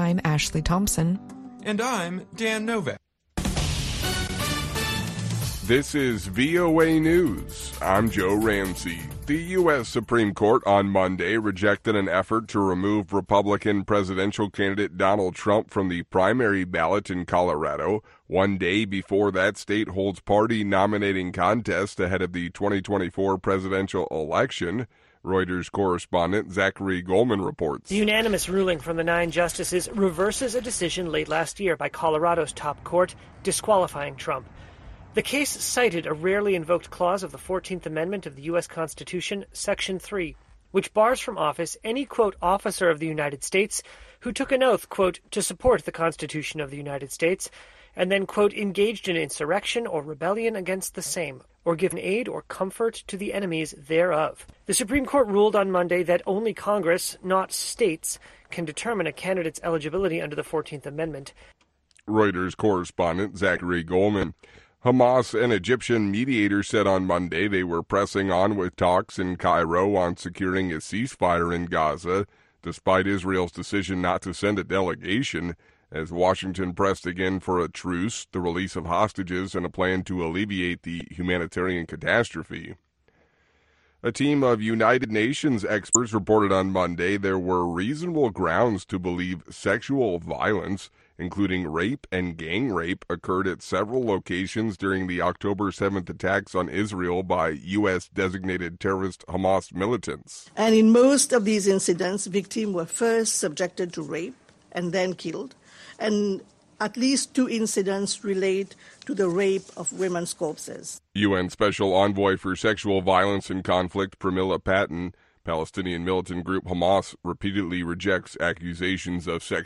I'm Ashley Thompson. And I'm Dan Novak. This is VOA News. I'm Joe Ramsey. The U.S. Supreme Court on Monday rejected an effort to remove Republican presidential candidate Donald Trump from the primary ballot in Colorado, one day before that state holds party nominating contest ahead of the 2024 presidential election. Reuters correspondent Zachary Goldman reports. The unanimous ruling from the 9 justices reverses a decision late last year by Colorado's top court disqualifying Trump. The case cited a rarely invoked clause of the 14th Amendment of the U.S. Constitution, Section 3, which bars from office any, quote, officer of the United States who took an oath, quote, to support the Constitution of the United States, and then, quote, engaged in insurrection or rebellion against the same, or given aid or comfort to the enemies thereof. The Supreme Court ruled on Monday that only Congress, not states, can determine a candidate's eligibility under the 14th Amendment. Reuters correspondent Zachary Goldman. Hamas and Egyptian mediators said on Monday they were pressing on with talks in Cairo on securing a ceasefire in Gaza, despite Israel's decision not to send a delegation, as Washington pressed again for a truce, the release of hostages, and a plan to alleviate the humanitarian catastrophe. A team of United Nations experts reported on Monday there were reasonable grounds to believe sexual violence, including rape and gang rape, occurred at several locations during the October 7th attacks on Israel by U.S.-designated terrorist Hamas militants. And in most of these incidents, victims were first subjected to rape and then killed, and at least 2 incidents relate to the rape of women's corpses. UN Special Envoy for Sexual Violence and Conflict, Pramila Patten, Palestinian militant group Hamas repeatedly rejects accusations of sexual